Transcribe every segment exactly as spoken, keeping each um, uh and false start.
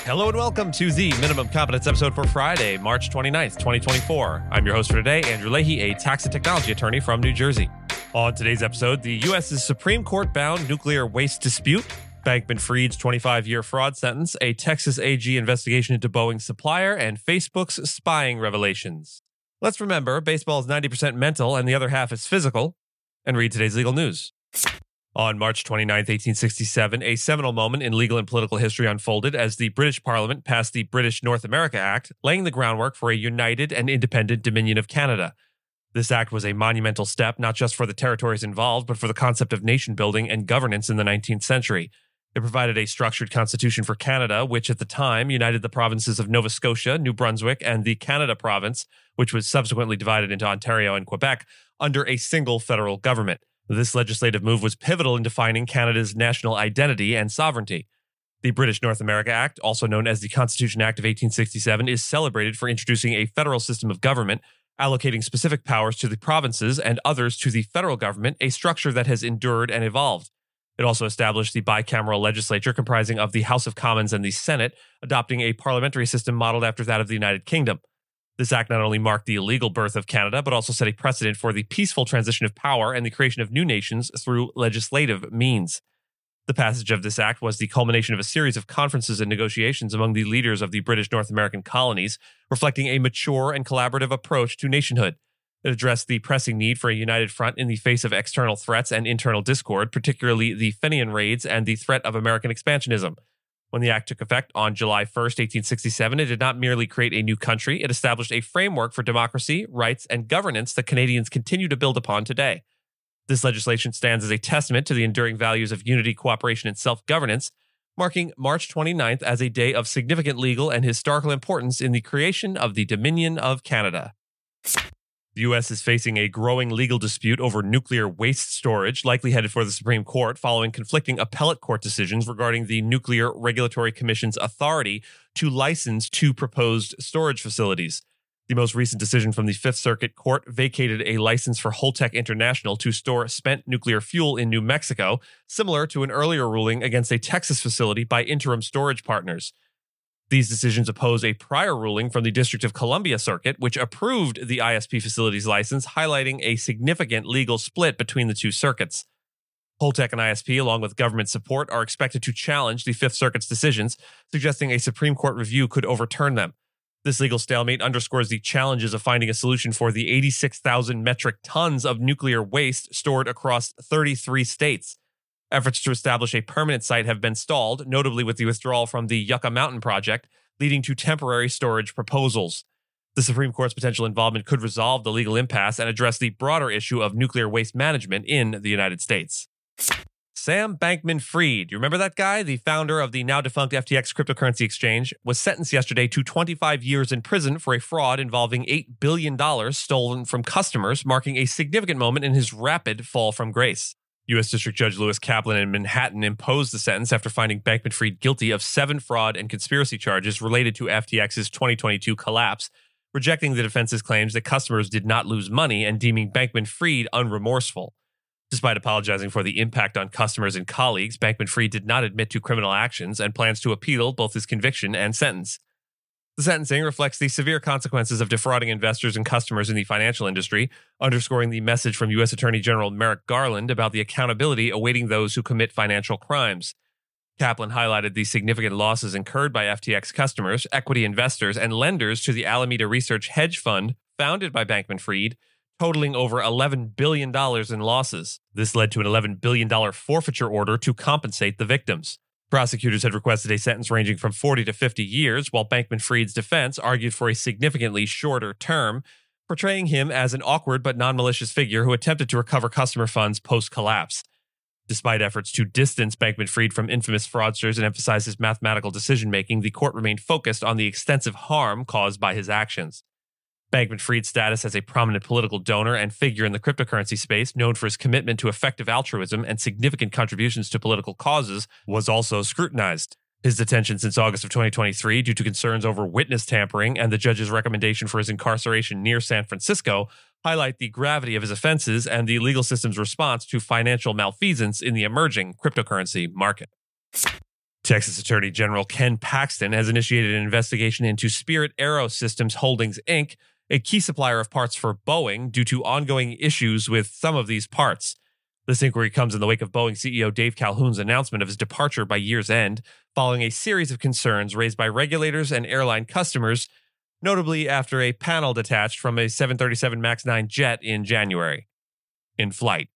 Hello and welcome to the Minimum Competence episode for Friday, March twenty-ninth, twenty twenty-four. I'm your host for today, Andrew Leahy, a tax and technology attorney from New Jersey. On today's episode, the U S's Supreme Court-bound nuclear waste dispute, Bankman-Fried's twenty-five-year fraud sentence, a Texas A G investigation into Boeing's supplier, and Facebook's spying revelations. Let's remember, baseball is ninety percent mental and the other half is physical, and read today's legal news. On March twenty-ninth, eighteen sixty-seven, a seminal moment in legal and political history unfolded as the British Parliament passed the British North America Act, laying the groundwork for a united and independent Dominion of Canada. This act was a monumental step not just for the territories involved, but for the concept of nation-building and governance in the nineteenth century. It provided a structured constitution for Canada, which at the time united the provinces of Nova Scotia, New Brunswick, and the Canada Province, which was subsequently divided into Ontario and Quebec, under a single federal government. This legislative move was pivotal in defining Canada's national identity and sovereignty. The British North America Act, also known as the Constitution Act of eighteen sixty-seven, is celebrated for introducing a federal system of government, allocating specific powers to the provinces and others to the federal government, a structure that has endured and evolved. It also established the bicameral legislature comprising of the House of Commons and the Senate, adopting a parliamentary system modeled after that of the United Kingdom. This act not only marked the legal birth of Canada, but also set a precedent for the peaceful transition of power and the creation of new nations through legislative means. The passage of this act was the culmination of a series of conferences and negotiations among the leaders of the British North American colonies, reflecting a mature and collaborative approach to nationhood. It addressed the pressing need for a united front in the face of external threats and internal discord, particularly the Fenian raids and the threat of American expansionism. When the act took effect on July first, eighteen sixty-seven, it did not merely create a new country, it established a framework for democracy, rights, and governance that Canadians continue to build upon today. This legislation stands as a testament to the enduring values of unity, cooperation, and self-governance, marking March twenty-ninth as a day of significant legal and historical importance in the creation of the Dominion of Canada. The U S is facing a growing legal dispute over nuclear waste storage, likely headed for the Supreme Court, following conflicting appellate court decisions regarding the Nuclear Regulatory Commission's authority to license two proposed storage facilities. The most recent decision from the Fifth Circuit Court vacated a license for Holtec International to store spent nuclear fuel in New Mexico, similar to an earlier ruling against a Texas facility by Interim Storage Partners. These decisions oppose a prior ruling from the District of Columbia Circuit, which approved the I S P facilities license, highlighting a significant legal split between the two circuits. Holtec and I S P, along with government support, are expected to challenge the Fifth Circuit's decisions, suggesting a Supreme Court review could overturn them. This legal stalemate underscores the challenges of finding a solution for the eighty-six thousand metric tons of nuclear waste stored across thirty-three states. Efforts to establish a permanent site have been stalled, notably with the withdrawal from the Yucca Mountain project, leading to temporary storage proposals. The Supreme Court's potential involvement could resolve the legal impasse and address the broader issue of nuclear waste management in the United States. Sam Bankman-Fried, you remember that guy? The founder of the now-defunct F T X cryptocurrency exchange, was sentenced yesterday to twenty-five years in prison for a fraud involving eight billion dollars stolen from customers, marking a significant moment in his rapid fall from grace. U S District Judge Lewis Kaplan in Manhattan imposed the sentence after finding Bankman-Fried guilty of seven fraud and conspiracy charges related to F T X's twenty twenty-two collapse, rejecting the defense's claims that customers did not lose money and deeming Bankman-Fried unremorseful. Despite apologizing for the impact on customers and colleagues, Bankman-Fried did not admit to criminal actions and plans to appeal both his conviction and sentence. The sentencing reflects the severe consequences of defrauding investors and customers in the financial industry, underscoring the message from U S Attorney General Merrick Garland about the accountability awaiting those who commit financial crimes. Kaplan highlighted the significant losses incurred by F T X customers, equity investors, and lenders to the Alameda Research hedge fund founded by Bankman-Fried, totaling over eleven billion dollars in losses. This led to an eleven billion dollars forfeiture order to compensate the victims. Prosecutors had requested a sentence ranging from forty to fifty years, while Bankman-Fried's defense argued for a significantly shorter term, portraying him as an awkward but non-malicious figure who attempted to recover customer funds post-collapse. Despite efforts to distance Bankman-Fried from infamous fraudsters and emphasize his mathematical decision-making, the court remained focused on the extensive harm caused by his actions. Bankman-Fried's status as a prominent political donor and figure in the cryptocurrency space, known for his commitment to effective altruism and significant contributions to political causes, was also scrutinized. His detention since August of twenty twenty-three due to concerns over witness tampering and the judge's recommendation for his incarceration near San Francisco highlight the gravity of his offenses and the legal system's response to financial malfeasance in the emerging cryptocurrency market. Texas Attorney General Ken Paxton has initiated an investigation into Spirit AeroSystems Holdings, Incorporated, a key supplier of parts for Boeing, due to ongoing issues with some of these parts. This inquiry comes in the wake of Boeing C E O Dave Calhoun's announcement of his departure by year's end, following a series of concerns raised by regulators and airline customers, notably after a panel detached from a seven thirty-seven MAX nine jet in January. In flight.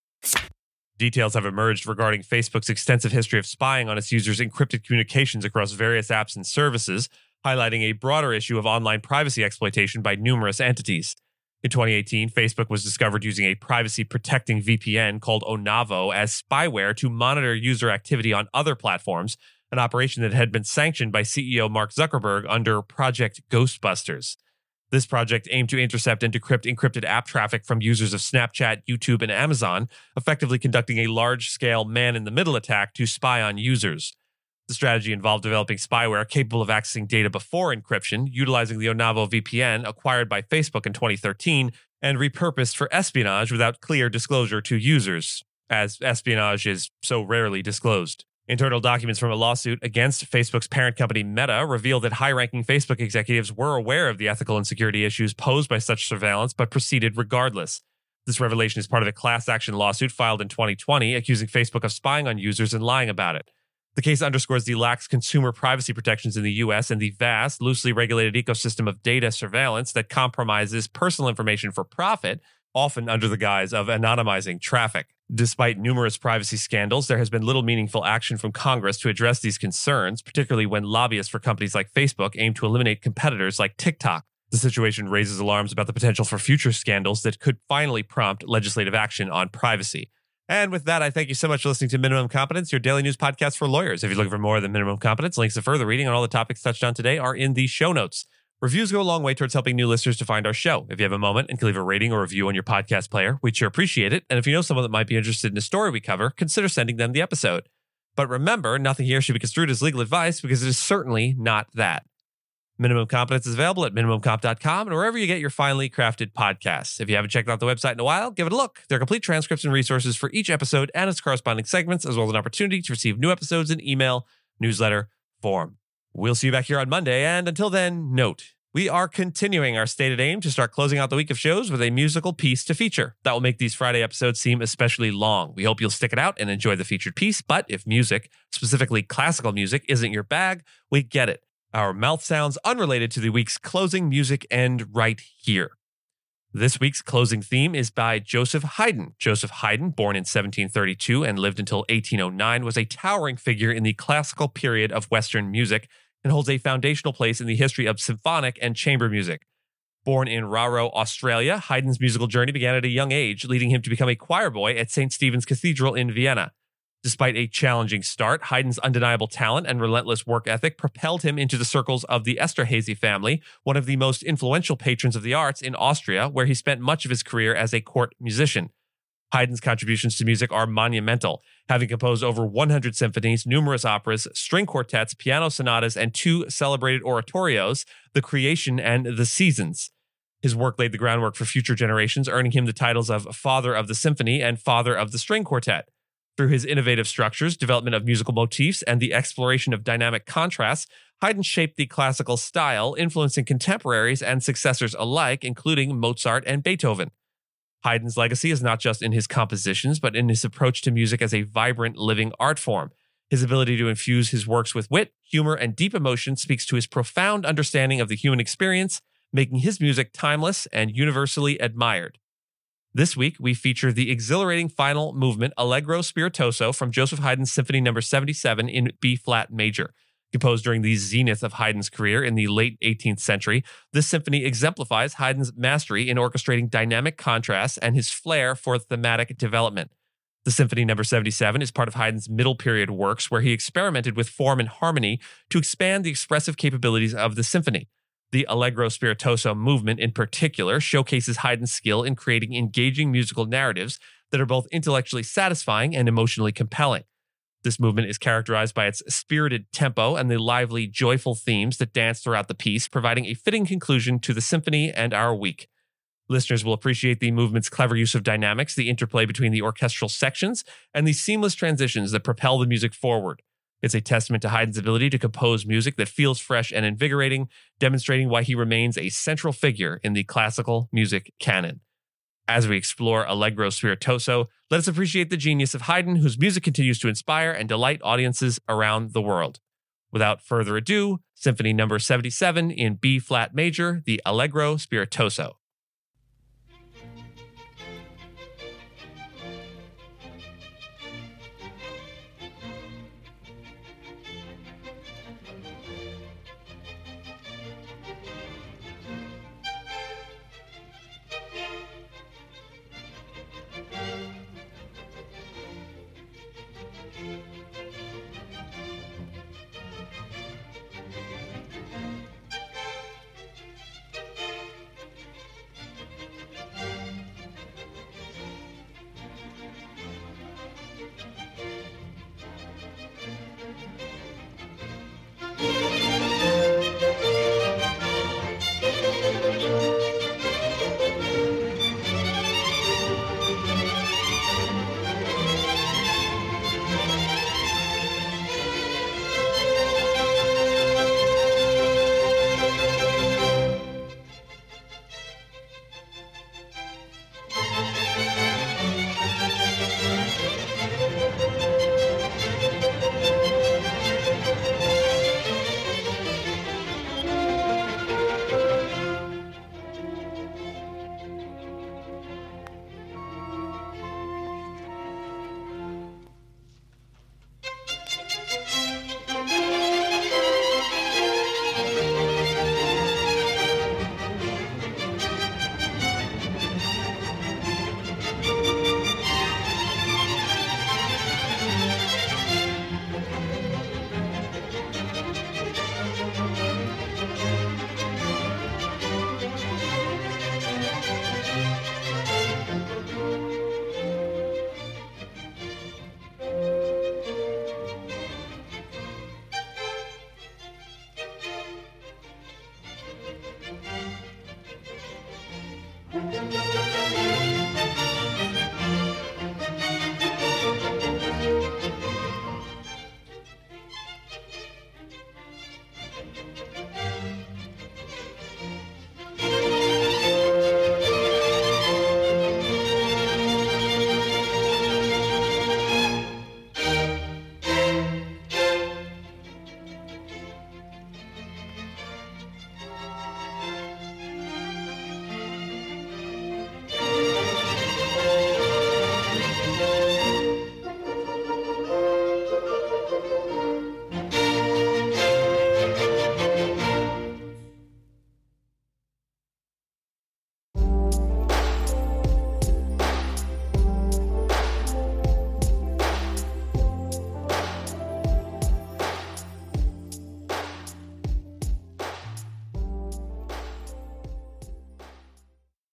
Details have emerged regarding Facebook's extensive history of spying on its users' encrypted communications across various apps and services, highlighting a broader issue of online privacy exploitation by numerous entities. In twenty eighteen, Facebook was discovered using a privacy-protecting V P N called Onavo as spyware to monitor user activity on other platforms, an operation that had been sanctioned by C E O Mark Zuckerberg under Project Ghostbusters. This project aimed to intercept and decrypt encrypted app traffic from users of Snapchat, YouTube, and Amazon, effectively conducting a large-scale man-in-the-middle attack to spy on users. The strategy involved developing spyware capable of accessing data before encryption, utilizing the Onavo V P N acquired by Facebook in twenty thirteen, and repurposed for espionage without clear disclosure to users, as espionage is so rarely disclosed. Internal documents from a lawsuit against Facebook's parent company Meta reveal that high-ranking Facebook executives were aware of the ethical and security issues posed by such surveillance, but proceeded regardless. This revelation is part of a class action lawsuit filed in twenty twenty, accusing Facebook of spying on users and lying about it. The case underscores the lax consumer privacy protections in the U S and the vast, loosely regulated ecosystem of data surveillance that compromises personal information for profit, often under the guise of anonymizing traffic. Despite numerous privacy scandals, there has been little meaningful action from Congress to address these concerns, particularly when lobbyists for companies like Facebook aim to eliminate competitors like TikTok. The situation raises alarms about the potential for future scandals that could finally prompt legislative action on privacy. And with that, I thank you so much for listening to Minimum Competence, your daily news podcast for lawyers. If you're looking for more than Minimum Competence, links to further reading on all the topics touched on today are in the show notes. Reviews go a long way towards helping new listeners to find our show. If you have a moment and can leave a rating or review on your podcast player, we'd sure appreciate it. And if you know someone that might be interested in a story we cover, consider sending them the episode. But remember, nothing here should be construed as legal advice because it is certainly not that. Minimum Competence is available at minimum comp dot com and wherever you get your finely crafted podcasts. If you haven't checked out the website in a while, give it a look. There are complete transcripts and resources for each episode and its corresponding segments, as well as an opportunity to receive new episodes in email, newsletter, form. We'll see you back here on Monday, and until then, note, we are continuing our stated aim to start closing out the week of shows with a musical piece to feature. That will make these Friday episodes seem especially long. We hope you'll stick it out and enjoy the featured piece, but if music, specifically classical music, isn't your bag, we get it. Our mouth sounds unrelated to the week's closing music end right here. This week's closing theme is by Joseph Haydn. Joseph Haydn, born in seventeen thirty-two and lived until eighteen oh nine, was a towering figure in the classical period of Western music and holds a foundational place in the history of symphonic and chamber music. Born in Raro, Australia, Haydn's musical journey began at a young age, leading him to become a choir boy at Saint Stephen's Cathedral in Vienna. Despite a challenging start, Haydn's undeniable talent and relentless work ethic propelled him into the circles of the Esterhazy family, one of the most influential patrons of the arts in Austria, where he spent much of his career as a court musician. Haydn's contributions to music are monumental, having composed over one hundred symphonies, numerous operas, string quartets, piano sonatas, and two celebrated oratorios, The Creation and The Seasons. His work laid the groundwork for future generations, earning him the titles of Father of the Symphony and Father of the String Quartet. Through his innovative structures, development of musical motifs, and the exploration of dynamic contrasts, Haydn shaped the classical style, influencing contemporaries and successors alike, including Mozart and Beethoven. Haydn's legacy is not just in his compositions, but in his approach to music as a vibrant, living art form. His ability to infuse his works with wit, humor, and deep emotion speaks to his profound understanding of the human experience, making his music timeless and universally admired. This week, we feature the exhilarating final movement Allegro Spiritoso from Joseph Haydn's Symphony number seventy-seven in B-flat major. Composed during the zenith of Haydn's career in the late eighteenth century, this symphony exemplifies Haydn's mastery in orchestrating dynamic contrasts and his flair for thematic development. The Symphony number seventy-seven is part of Haydn's middle period works, where he experimented with form and harmony to expand the expressive capabilities of the symphony. The Allegro Spiritoso movement, in particular, showcases Haydn's skill in creating engaging musical narratives that are both intellectually satisfying and emotionally compelling. This movement is characterized by its spirited tempo and the lively, joyful themes that dance throughout the piece, providing a fitting conclusion to the symphony and our week. Listeners will appreciate the movement's clever use of dynamics, the interplay between the orchestral sections, and the seamless transitions that propel the music forward. It's a testament to Haydn's ability to compose music that feels fresh and invigorating, demonstrating why he remains a central figure in the classical music canon. As we explore Allegro Spiritoso, let us appreciate the genius of Haydn, whose music continues to inspire and delight audiences around the world. Without further ado, Symphony number seventy-seven in B-flat major, the Allegro Spiritoso.